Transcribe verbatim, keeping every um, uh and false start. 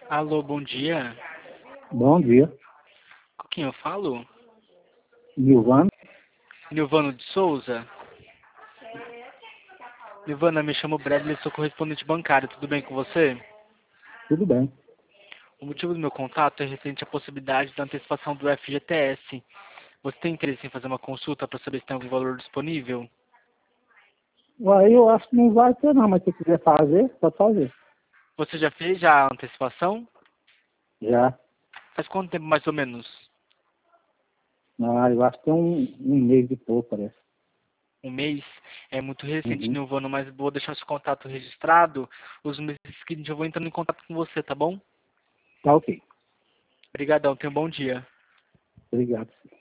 Alô, bom dia. Bom dia. Com quem eu falo? Nilvano? Nilvano de Souza. Nilvana, me chamo Bradley, sou correspondente bancário. Tudo bem com você? Tudo bem. O motivo do meu contato é referente à possibilidade da antecipação do F G T S. Você tem interesse em fazer uma consulta para saber se tem algum valor disponível? Aí eu acho que não vai ter não, mas se quiser fazer, pode fazer. Você já fez já a antecipação? Já. Faz quanto tempo mais ou menos? Ah, eu acho que tem um, um mês de pouco, parece. Um mês? É muito recente, Uhum. Nilvano, mas vou deixar seu contato registrado. Os meses seguintes eu vou entrando em contato com você, tá bom? Tá ok. Obrigadão, tenha um bom dia. Obrigado.